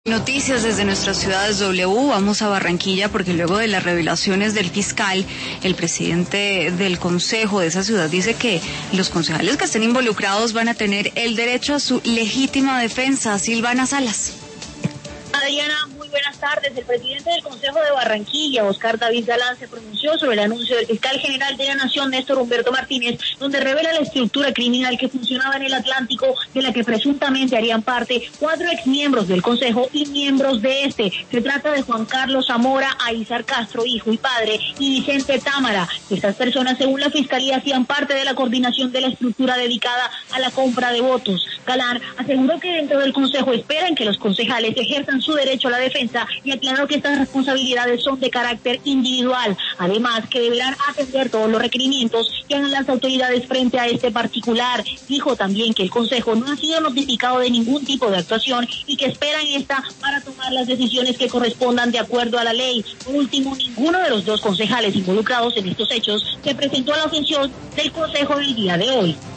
Noticias desde nuestras ciudades W, vamos a Barranquilla porque luego de las revelaciones del fiscal, el presidente del consejo de esa ciudad dice que los concejales que estén involucrados van a tener el derecho a su legítima defensa. Silvana Salas. Adriana, muy buenas tardes. El presidente del Consejo de Barranquilla, Oscar David Galán, se pronunció sobre el anuncio del fiscal general de la Nación, Néstor Humberto Martínez, donde revela la estructura criminal que funcionaba en el Atlántico, de la que presuntamente harían parte 4 exmiembros del Consejo y miembros de este. Se trata de Juan Carlos Zamora, Aizar Castro, hijo y padre, y Vicente Támara. Estas personas, según la Fiscalía, hacían parte de la coordinación de la estructura dedicada a la compra de votos. Galán aseguró que dentro del Consejo esperan que los concejales ejerzan su derecho a la defensa y aclaró que estas responsabilidades son de carácter individual. Además, que deberán atender todos los requerimientos que hagan las autoridades frente a este particular. Dijo también que el Consejo no ha sido notificado de ningún tipo de actuación y que esperan esta para tomar las decisiones que correspondan de acuerdo a la ley. Por último, ninguno de los 2 concejales involucrados en estos hechos se presentó a la atención del Consejo del día de hoy.